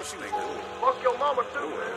she was doing. Fuck your mama too, man.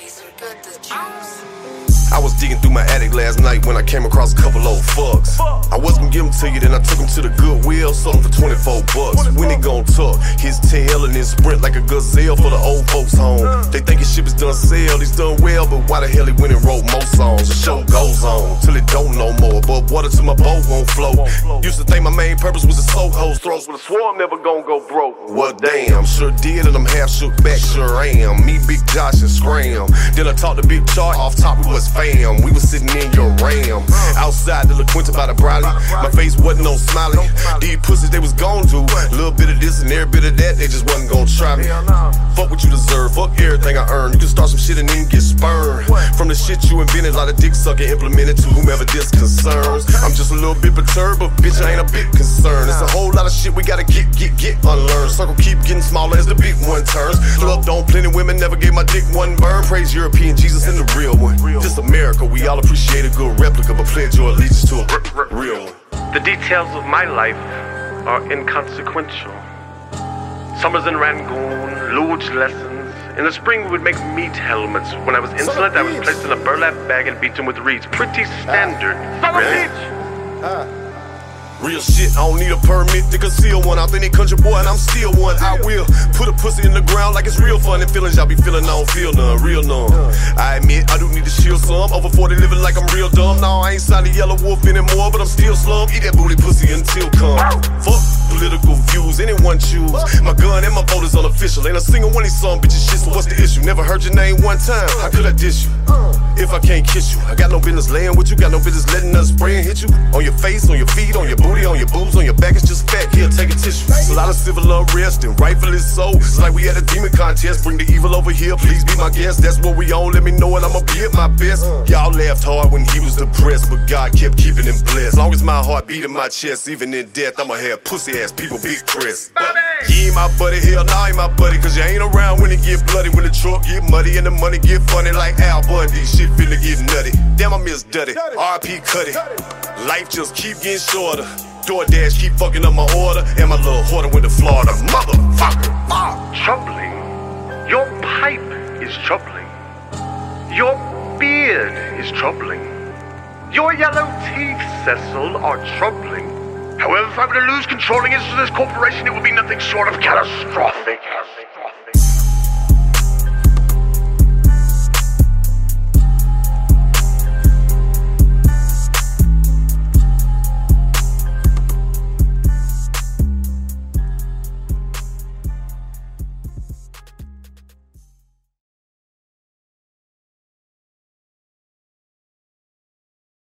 I was digging through my attic last night when I came across a couple old fucks. I was gonna give them to you, then I took them to the Goodwill, sold them for 24 bucks. When they gon' tuck his tail and then sprint like a gazelle for the old folks home. They think his ship is done sell, he's done well, but why the hell he went and wrote more songs? The show goes on till it don't no more. Above water till my boat won't float. Used to think my main purpose was to soak hoes' throats, but I swore I'm never gon' go broke. Well, damn, sure did, and I'm half shook back, sure am. Me, Big Josh, and Scram. Then I talked to Big Chart, off top we was fam. We was sitting in your Ram. Outside the La Quinta by the Briley. My face wasn't no smiley. These pussies they was gon' do. A little bit of this and every bit of that, they just wasn't gon' try me. Fuck what you deserve, fuck everything I earn. You can start some shit and then get spurned. From the shit you invented, a lot of dick sucking implemented to whomever this concerns. I'm just a little bit perturbed, but bitch, I ain't a bit concerned. It's a whole lot of shit we gotta get unlearned. Circle keep getting smaller as the big one turns. Loved on plenty women, never gave my dick one burn. Praise European Jesus and the real one. This America, we all appreciate a good replica, but pledge your allegiance to a real one. The details of my life are inconsequential. Summers in Rangoon, luge lessons. In the spring we would make meat helmets. When I was insolent, I was placed in a burlap bag and beaten with reeds. Pretty standard. Real shit, I don't need a permit to conceal one. I'm in that country boy and I'm still one. I will put a pussy in the ground like it's real fun. And feelings y'all be feeling, I don't feel none, real none. I admit, I do need to shield some. Over 40 living like I'm real dumb. No, I ain't signed a yellow wolf anymore, but I'm still slum. Eat that booty pussy until come. Fuck political views, anyone choose. My gun and my vote is unofficial. Ain't a single one of these some bitches shit, so what's the issue? Never heard your name one time, how could I diss you? If I can't kiss you, I got no business laying with you. Got no business letting us spray and hit you. On your face, on your feet, on your booty, on your boobs, on your back, it's just fat. Here, take a tissue. It's a lot of civil unrest and rightfully so. It's like we at a demon contest. Bring the evil over here, please be my guest. That's what we on, let me know it, I'ma be at my best. Y'all laughed hard when he was depressed, but God kept keeping him blessed. Long as my heart beat in my chest, even in death, I'ma have pussy ass people big Chris. You ain't my buddy, hell nah, ain't my buddy, cause you ain't around when it get bloody. When the truck get muddy and the money get funny like Al Bundy. Shit finna get nutty. Damn, I miss Duddy. R.P. Cuddy. Life just keep getting shorter. DoorDash keep fucking up my order, and my little hoarder went to Florida. Motherfucker. Troubling. Your pipe is troubling. Your beard is troubling. Your yellow teeth, Cecil, are troubling. However, if I were to lose controlling interest of this corporation, it would be nothing short of catastrophic.